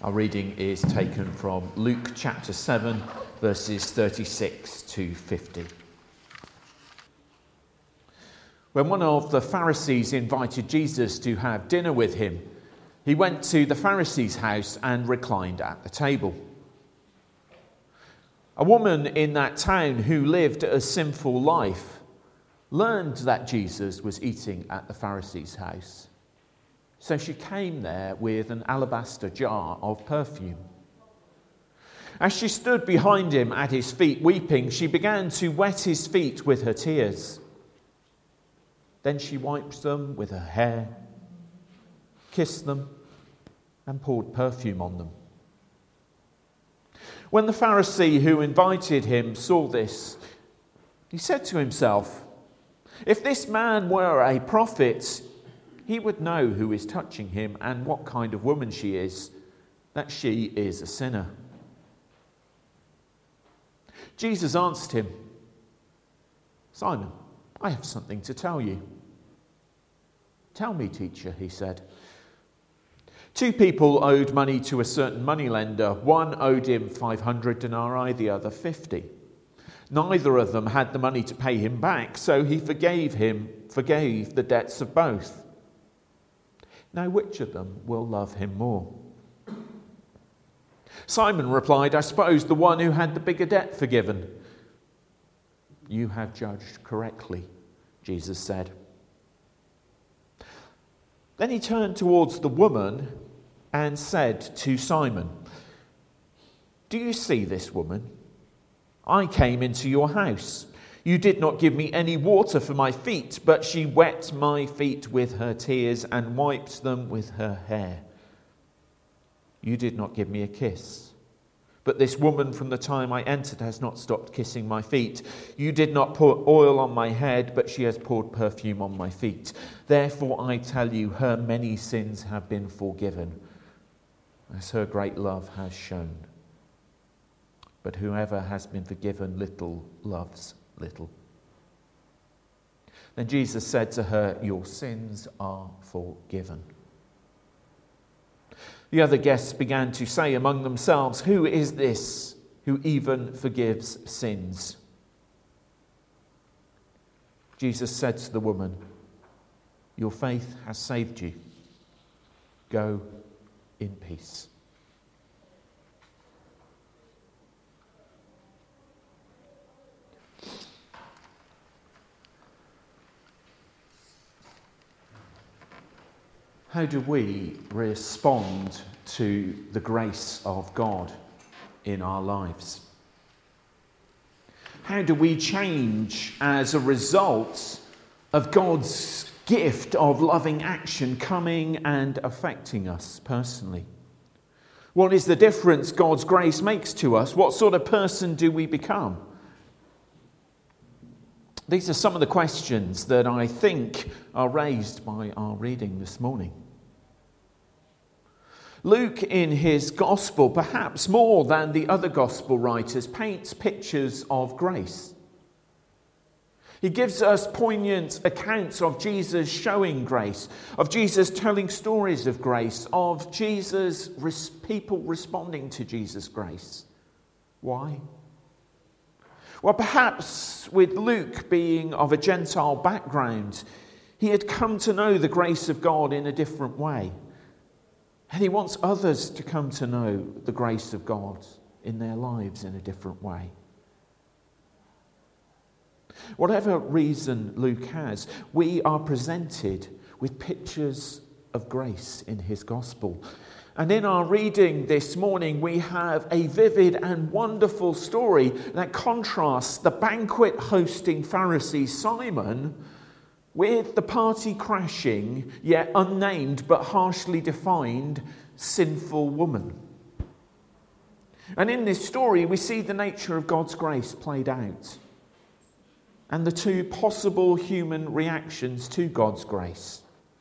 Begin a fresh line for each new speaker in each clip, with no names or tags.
Our reading is taken from Luke chapter 7, verses 36 to 50. When one of the Pharisees invited Jesus to have dinner with him, he went to the Pharisee's house and reclined at the table. A woman in that town who lived a sinful life learned that Jesus was eating at the Pharisee's house. So she came there with an alabaster jar of perfume. As she stood behind him at his feet weeping, she began to wet his feet with her tears. Then she wiped them with her hair, kissed them, and poured perfume on them. When the Pharisee who invited him saw this, he said to himself, "If this man were a prophet, he would know who is touching him and what kind of woman she is, that she is a sinner." Jesus answered him, "Simon, I have something to tell you." "Tell me, teacher," he said. Two people owed money to a certain moneylender. One owed him 500 denarii, the other 50. Neither of them had the money to pay him back, so he forgave the debts of both. Now, which of them will love him more? Simon replied, "I suppose the one who had the bigger debt forgiven." "You have judged correctly," Jesus said. Then he turned towards the woman and said to Simon, "Do you see this woman? I came into your house. You did not give me any water for my feet, but she wet my feet with her tears and wiped them with her hair. You did not give me a kiss, but this woman from the time I entered has not stopped kissing my feet. You did not put oil on my head, but she has poured perfume on my feet. Therefore I tell you, her many sins have been forgiven, as her great love has shown. But whoever has been forgiven little loves little." Then Jesus said to her, "Your sins are forgiven." The other guests began to say among themselves, "Who is this who even forgives sins?" Jesus said to the woman, "Your faith has saved you. Go in peace." How do we respond to the grace of God in our lives? How do we change as a result of God's gift of loving action coming and affecting us personally? What is the difference God's grace makes to us? What sort of person do we become? These are some of the questions that I think are raised by our reading this morning. Luke, in his gospel, perhaps more than the other gospel writers, paints pictures of grace. He gives us poignant accounts of Jesus showing grace, of Jesus telling stories of grace, of people responding to Jesus' grace. Why? Well, perhaps with Luke being of a Gentile background, he had come to know the grace of God in a different way. And he wants others to come to know the grace of God in their lives in a different way. Whatever reason Luke has, we are presented with pictures of grace in his gospel. And in our reading this morning, we have a vivid and wonderful story that contrasts the banquet hosting Pharisee Simon with the party crashing, yet unnamed but harshly defined, sinful woman. And in this story, we see the nature of God's grace played out, and the two possible human reactions to God's grace.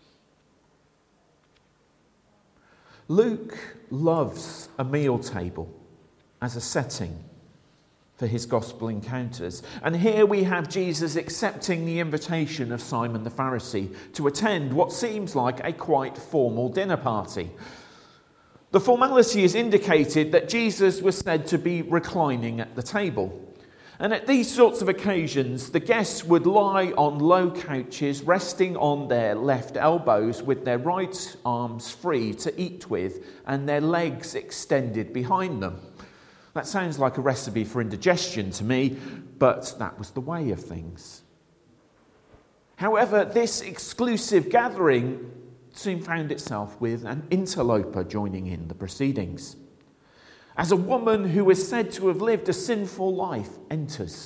Luke loves a meal table as a setting for his gospel encounters. And here we have Jesus accepting the invitation of Simon the Pharisee to attend what seems like a quite formal dinner party. The formality is indicated that Jesus was said to be reclining at the table. And at these sorts of occasions, the guests would lie on low couches, resting on their left elbows with their right arms free to eat with and their legs extended behind them. That sounds like a recipe for indigestion to me, but that was the way of things. However, this exclusive gathering soon found itself with an interloper joining in the proceedings. As a woman who is said to have lived a sinful life enters.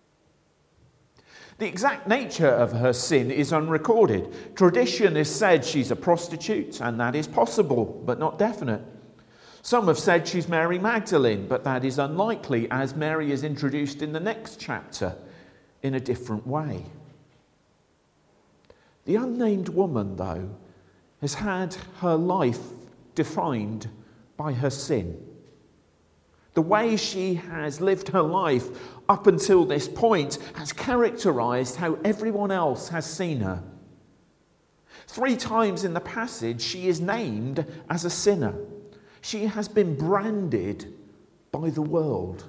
The exact nature of her sin is unrecorded. Tradition has said she's a prostitute, and that is possible, but not definite. Some have said she's Mary Magdalene, but that is unlikely, as Mary is introduced in the next chapter in a different way. The unnamed woman, though, has had her life defined by her sin. The way she has lived her life up until this point has characterized how everyone else has seen her. 3 times in the passage, she is named as a sinner. She has been branded by the world.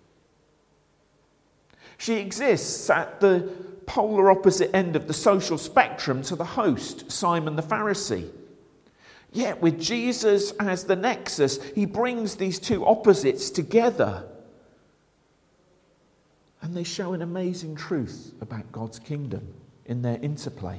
She exists at the polar opposite end of the social spectrum to the host, Simon the Pharisee. Yet with Jesus as the nexus, he brings these two opposites together. And they show an amazing truth about God's kingdom in their interplay.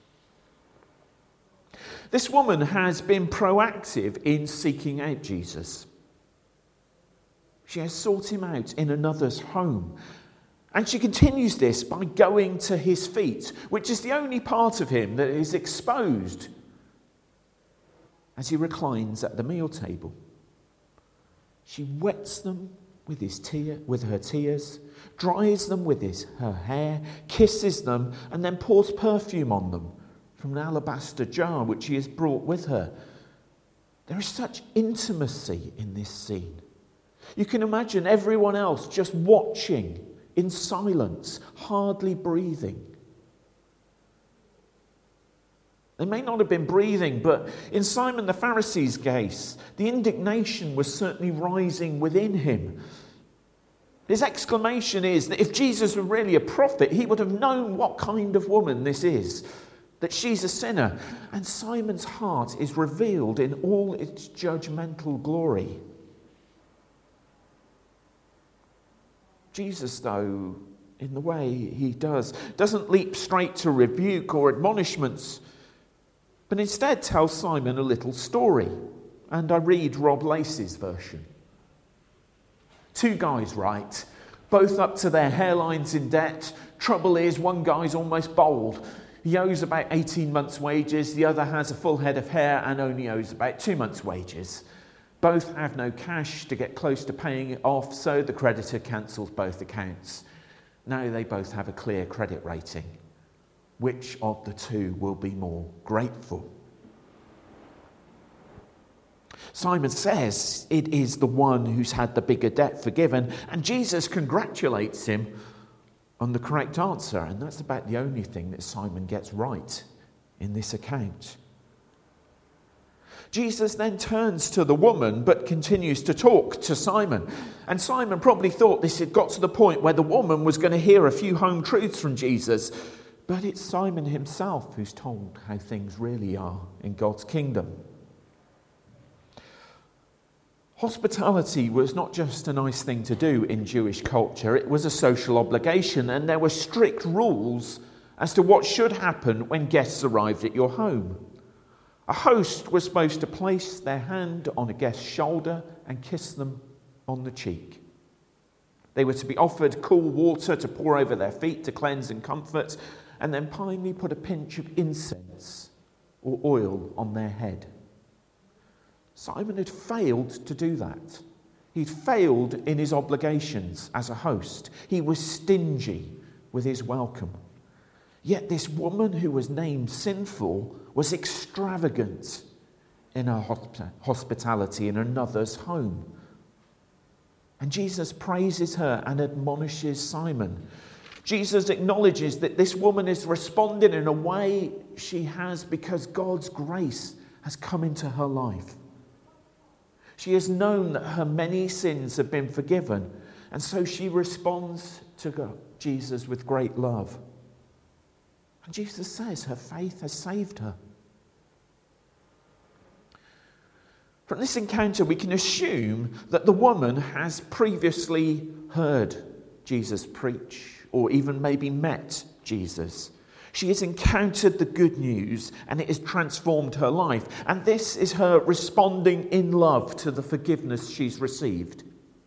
This woman has been proactive in seeking out Jesus. She has sought him out in another's home. And she continues this by going to his feet, which is the only part of him that is exposed as he reclines at the meal table. She wets them with her tears, dries them with her hair, kisses them, and then pours perfume on them from an alabaster jar which she has brought with her. There is such intimacy in this scene. You can imagine everyone else just watching in silence, hardly breathing. They may not have been breathing, but in Simon the Pharisee's case, the indignation was certainly rising within him. His exclamation is that if Jesus were really a prophet, he would have known what kind of woman this is, that she's a sinner. And Simon's heart is revealed in all its judgmental glory. Jesus, though, in the way he doesn't leap straight to rebuke or admonishments, but instead tells Simon a little story. And I read Rob Lacey's version. 2 guys, right? Both up to their hairlines in debt. Trouble is, one guy's almost bald. He owes about 18 months' wages. The other has a full head of hair and only owes about 2 months' wages. Both have no cash to get close to paying it off, so the creditor cancels both accounts. Now they both have a clear credit rating. Which of the two will be more grateful? Simon says it is the one who's had the bigger debt forgiven, and Jesus congratulates him on the correct answer. And that's about the only thing that Simon gets right in this account. Jesus then turns to the woman, but continues to talk to Simon. And Simon probably thought this had got to the point where the woman was going to hear a few home truths from Jesus. But it's Simon himself who's told how things really are in God's kingdom. Hospitality was not just a nice thing to do in Jewish culture, it was a social obligation, and there were strict rules as to what should happen when guests arrived at your home. A host was supposed to place their hand on a guest's shoulder and kiss them on the cheek. They were to be offered cool water to pour over their feet to cleanse and comfort, and then finally put a pinch of incense or oil on their head. Simon had failed to do that. He'd failed in his obligations as a host. He was stingy with his welcome. Yet this woman who was named sinful was extravagant in her hospitality in another's home. And Jesus praises her and admonishes Simon. Jesus acknowledges that this woman is responding in a way she has because God's grace has come into her life. She has known that her many sins have been forgiven, and so she responds to Jesus with great love. And Jesus says her faith has saved her. From this encounter, we can assume that the woman has previously heard Jesus preach, or even maybe met Jesus. She has encountered the good news, and it has transformed her life. And this is her responding in love to the forgiveness she's received.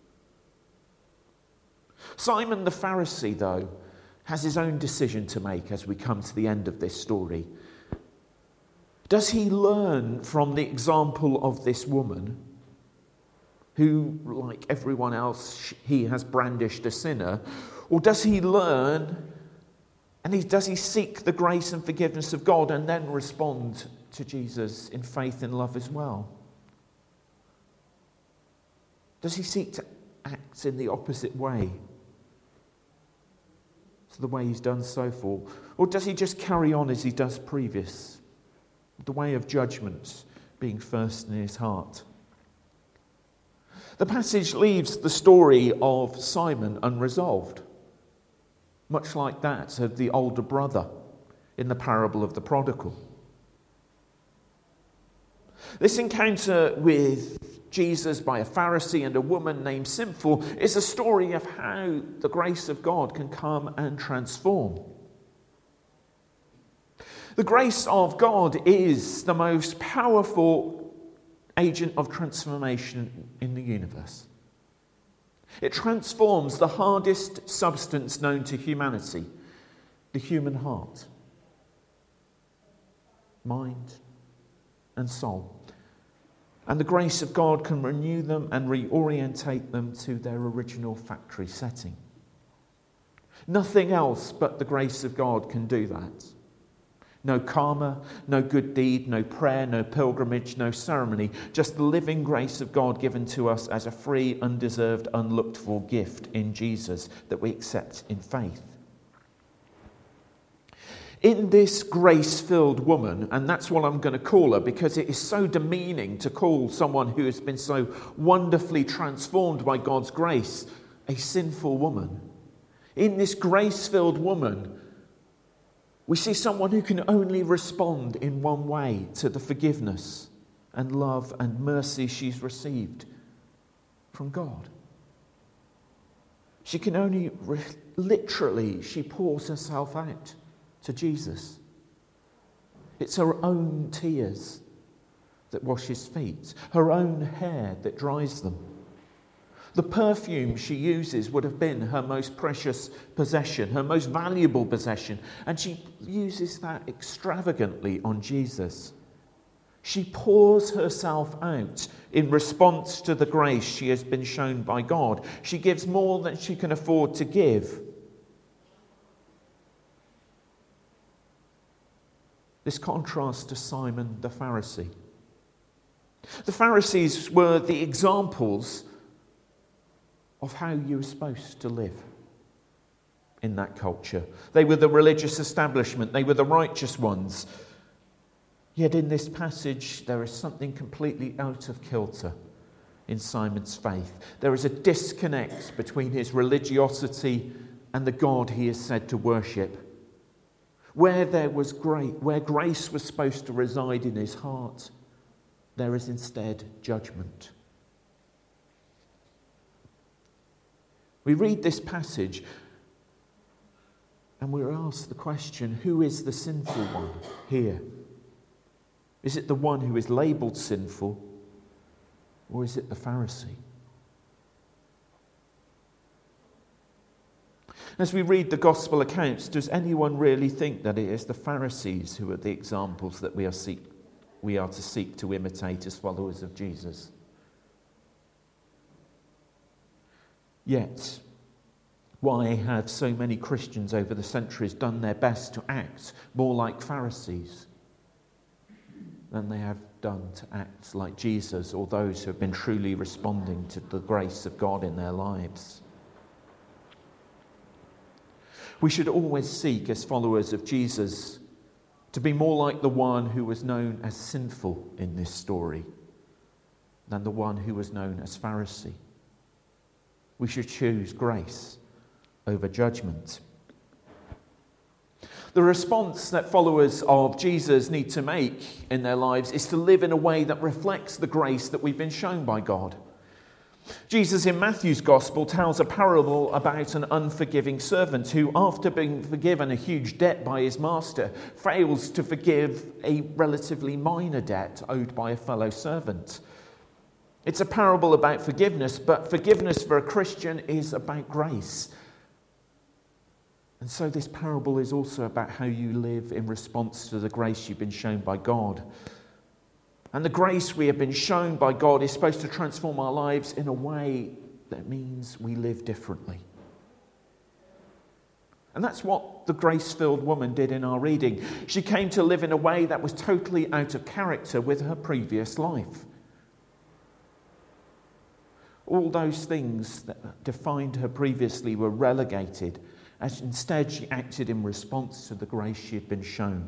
Simon the Pharisee, though, has his own decision to make as we come to the end of this story. Does he learn from the example of this woman, who, like everyone else, he has brandished a sinner? Or does he learn, and does he seek the grace and forgiveness of God and then respond to Jesus in faith and love as well? Does he seek to act in the opposite way to the way he's done so far? Or does he just carry on as he does previous? The way of judgment being first in his heart. The passage leaves the story of Simon unresolved, much like that of the older brother in the parable of the prodigal. This encounter with Jesus by a Pharisee and a woman named Sinful is a story of how the grace of God can come and transform. The grace of God is the most powerful agent of transformation in the universe. It transforms the hardest substance known to humanity, the human heart, mind, and soul. And the grace of God can renew them and reorientate them to their original factory setting. Nothing else but the grace of God can do that. No karma, no good deed, no prayer, no pilgrimage, no ceremony. Just the living grace of God given to us as a free, undeserved, unlooked for gift in Jesus that we accept in faith. In this grace-filled woman, and that's what I'm going to call her because it is so demeaning to call someone who has been so wonderfully transformed by God's grace a sinful woman. In this grace-filled woman, we see someone who can only respond in one way to the forgiveness and love and mercy she's received from God. She can only, literally, she pours herself out to Jesus. It's her own tears that wash his feet, her own hair that dries them. The perfume she uses would have been her most precious possession, her most valuable possession, and she uses that extravagantly on Jesus. She pours herself out in response to the grace she has been shown by God. She gives more than she can afford to give. This contrasts to Simon the Pharisee. The Pharisees were the examples of how you were supposed to live in that culture. They were the religious establishment. They were the righteous ones. Yet in this passage, there is something completely out of kilter in Simon's faith. There is a disconnect between his religiosity and the God he is said to worship. Where grace was supposed to reside in his heart, there is instead judgment. We read this passage and we're asked the question, who is the sinful one here? Is it the one who is labelled sinful, or is it the Pharisee? As we read the gospel accounts, does anyone really think that it is the Pharisees who are the examples that we are to seek to imitate as followers of Jesus? Yet, why have so many Christians over the centuries done their best to act more like Pharisees than they have done to act like Jesus or those who have been truly responding to the grace of God in their lives? We should always seek, as followers of Jesus, to be more like the one who was known as sinful in this story than the one who was known as Pharisee. We should choose grace over judgment. The response that followers of Jesus need to make in their lives is to live in a way that reflects the grace that we've been shown by God. Jesus in Matthew's Gospel tells a parable about an unforgiving servant who, after being forgiven a huge debt by his master, fails to forgive a relatively minor debt owed by a fellow servant. It's a parable about forgiveness, but forgiveness for a Christian is about grace. And so this parable is also about how you live in response to the grace you've been shown by God. And the grace we have been shown by God is supposed to transform our lives in a way that means we live differently. And that's what the grace-filled woman did in our reading. She came to live in a way that was totally out of character with her previous life. All those things that defined her previously were relegated, as instead she acted in response to the grace she had been shown.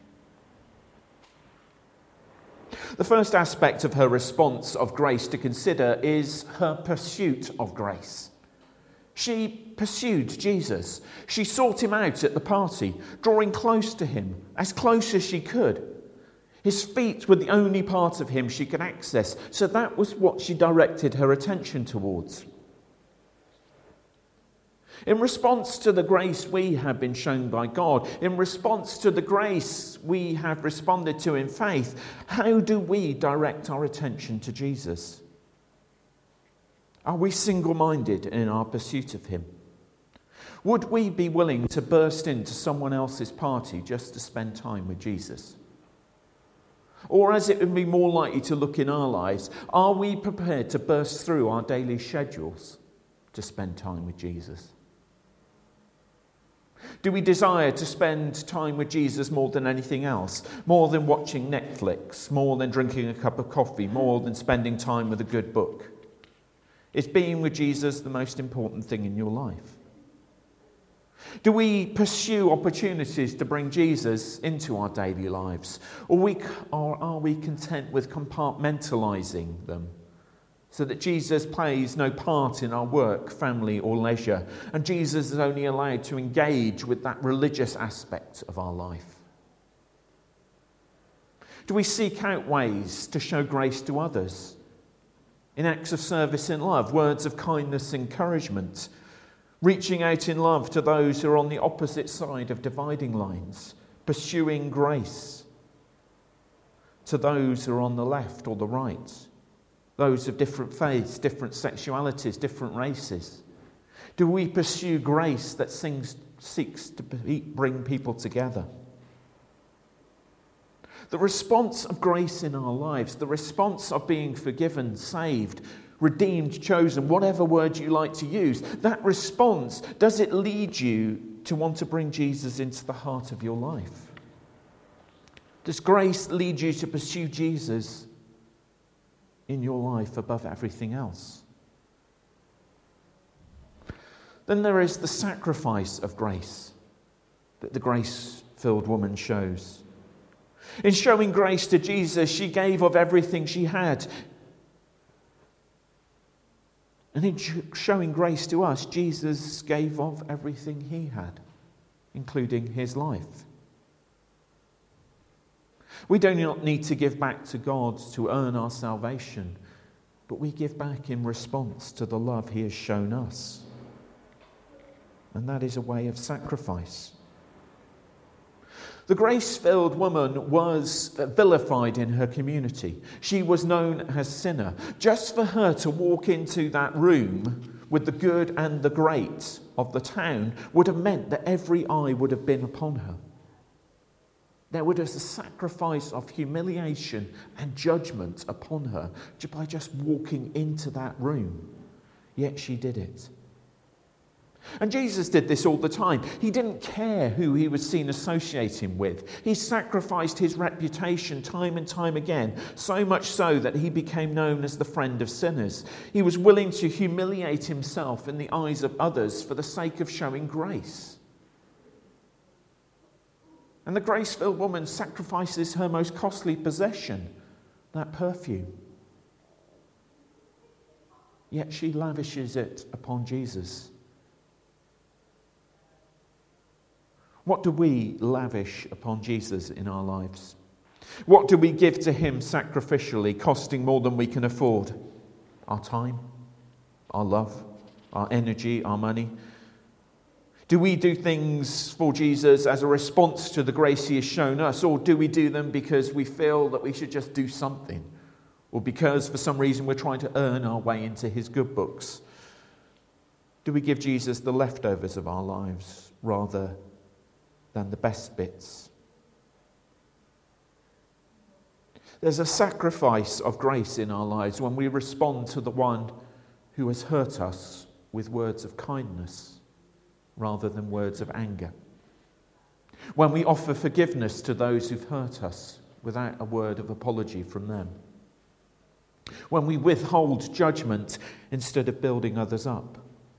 The first aspect of her response of grace to consider is her pursuit of grace. She pursued Jesus. She sought him out at the party, drawing close to him, as close as she could. His feet were the only part of him she could access, so that was what she directed her attention towards. In response to the grace we have been shown by God, in response to the grace we have responded to in faith, how do we direct our attention to Jesus? Are we single-minded in our pursuit of him? Would we be willing to burst into someone else's party just to spend time with Jesus? Or, as it would be more likely to look in our lives, are we prepared to burst through our daily schedules to spend time with Jesus? Do we desire to spend time with Jesus more than anything else? More than watching Netflix, more than drinking a cup of coffee, more than spending time with a good book? Is being with Jesus the most important thing in your life? Do we pursue opportunities to bring Jesus into our daily lives? Or are we content with compartmentalizing them so that Jesus plays no part in our work, family, or leisure, and Jesus is only allowed to engage with that religious aspect of our life? Do we seek out ways to show grace to others in acts of service in love, words of kindness, encouragement, reaching out in love to those who are on the opposite side of dividing lines, pursuing grace to those who are on the left or the right, those of different faiths, different sexualities, different races? Do we pursue grace that seeks to bring people together? The response of grace in our lives, the response of being forgiven, saved, redeemed, chosen, whatever word you like to use, that response, does it lead you to want to bring Jesus into the heart of your life? Does grace lead you to pursue Jesus in your life above everything else? Then there is the sacrifice of grace that the grace-filled woman shows. In showing grace to Jesus, she gave of everything she had. And in showing grace to us, Jesus gave of everything he had, including his life. We do not need to give back to God to earn our salvation, but we give back in response to the love he has shown us. And that is a way of sacrifice. The grace-filled woman was vilified in her community. She was known as sinner. Just for her to walk into that room with the good and the great of the town would have meant that every eye would have been upon her. There was a sacrifice of humiliation and judgment upon her by just walking into that room. Yet she did it. And Jesus did this all the time. He didn't care who he was seen associating with. He sacrificed his reputation time and time again, so much so that he became known as the friend of sinners. He was willing to humiliate himself in the eyes of others for the sake of showing grace. And the grace-filled woman sacrifices her most costly possession, that perfume. yet she lavishes it upon Jesus. What do we lavish upon Jesus in our lives? What do we give to him sacrificially, costing more than we can afford? Our time, our love, our energy, our money. Do we do things for Jesus as a response to the grace he has shown us, or do we do them because we feel that we should just do something, or because for some reason we're trying to earn our way into his good books? Do we give Jesus the leftovers of our lives rather than the best bits? There's a sacrifice of grace in our lives when we respond to the one who has hurt us with words of kindness rather than words of anger. When we offer forgiveness to those who've hurt us without a word of apology from them. When we withhold judgment instead of building others up.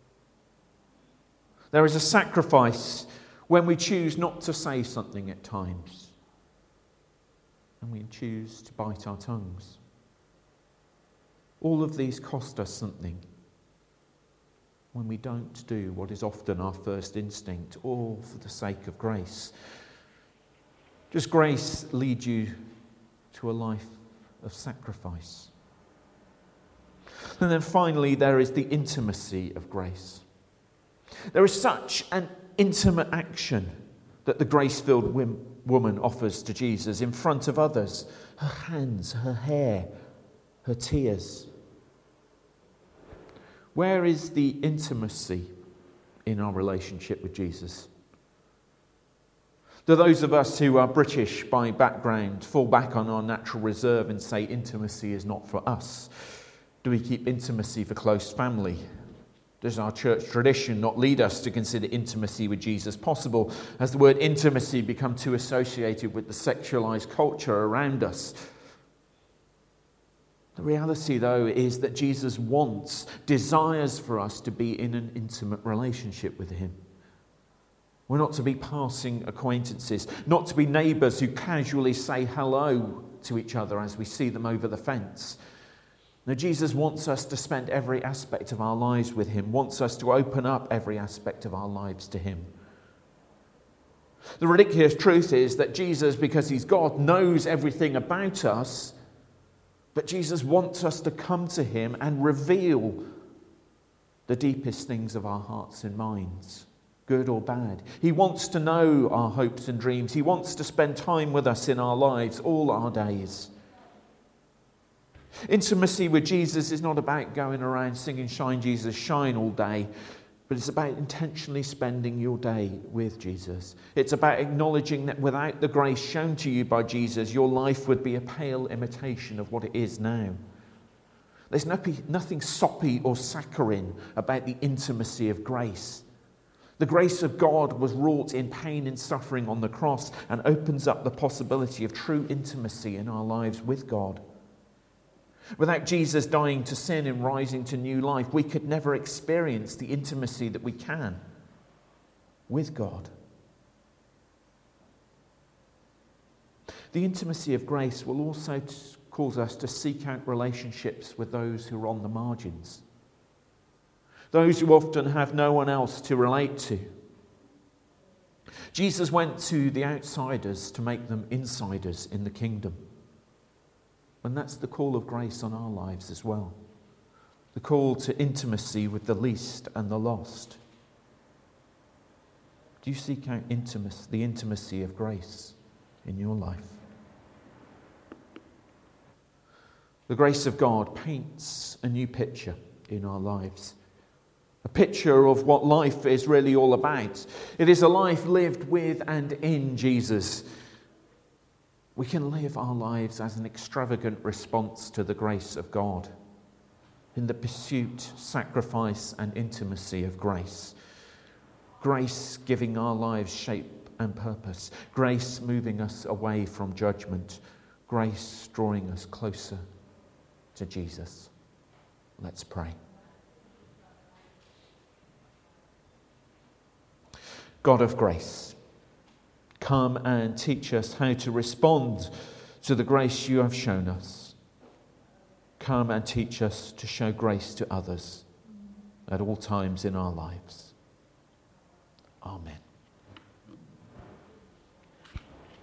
There is a sacrifice when we choose not to say something at times, and we choose to bite our tongues. All of these cost us something when we don't do what is often our first instinct, all for the sake of grace. Does grace lead you to a life of sacrifice? And then finally, there is the intimacy of grace. There is such an intimate action that the grace-filled woman offers to Jesus in front of others. Her hands, her hair, her tears. Where is the intimacy in our relationship with Jesus? Do those of us who are British by background fall back on our natural reserve and say intimacy is not for us? Do we keep intimacy for close family? Does our church tradition not lead us to consider intimacy with Jesus possible? Has the word intimacy become too associated with the sexualized culture around us? The reality, though, is that Jesus desires for us to be in an intimate relationship with him. We're not to be passing acquaintances, not to be neighbours who casually say hello to each other as we see them over the fence. No, Jesus wants us to spend every aspect of our lives with him, wants us to open up every aspect of our lives to him. The ridiculous truth is that Jesus, because he's God, knows everything about us, but Jesus wants us to come to him and reveal the deepest things of our hearts and minds, good or bad. He wants to know our hopes and dreams. He wants to spend time with us in our lives, all our days. Intimacy with Jesus is not about going around singing Shine Jesus Shine all day, but it's about intentionally spending your day with Jesus. It's about acknowledging that without the grace shown to you by Jesus, your life would be a pale imitation of what it is now. There's nothing soppy or saccharine about the intimacy of grace. The grace of God was wrought in pain and suffering on the cross and opens up the possibility of true intimacy in our lives with God. Without Jesus dying to sin and rising to new life, we could never experience the intimacy that we can with God. The intimacy of grace will also cause us to seek out relationships with those who are on the margins, those who often have no one else to relate to. Jesus went to the outsiders to make them insiders in the kingdom. And that's the call of grace on our lives as well. The call to intimacy with the least and the lost. Do you seek out the intimacy of grace in your life? The grace of God paints a new picture in our lives. A picture of what life is really all about. It is a life lived with and in Jesus. We can live our lives as an extravagant response to the grace of God in the pursuit, sacrifice, and intimacy of grace. Grace giving our lives shape and purpose. Grace moving us away from judgment. Grace drawing us closer to Jesus. Let's pray. God of grace, come and teach us how to respond to the grace you have shown us. come and teach us to show grace to others at all times in our lives. Amen.